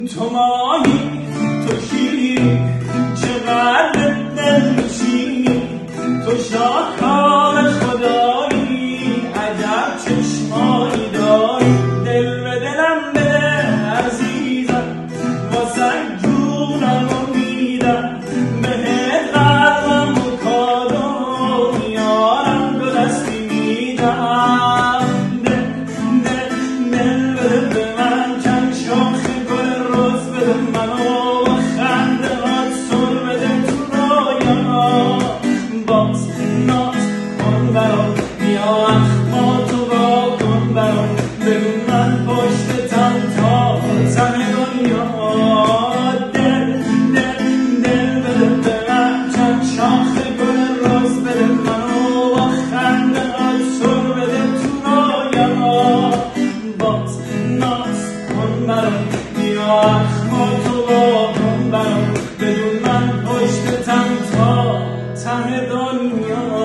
تو ماهی تو شیری چقدر دل نشینی تو شاهکار خدایی عجب چشمایی داری دل به دلم بده عزیزم واسه جونم و میدم بهت قلبم و کادو میارم دو دستی میدم دل بده به من چند شاخ گل روز بده منو و خنده هات سر بده تو رویا باز ناز کن برام بیا اخماتو با کن برام بگو من پشتتم تا ته دنیا دل بده به من چند شاخ گل روز بده منو و خنده هات سر بده تو رویا باز ناز کن برام بیا اخماتو با کن برام بدون من پشتتم تا ته دنیا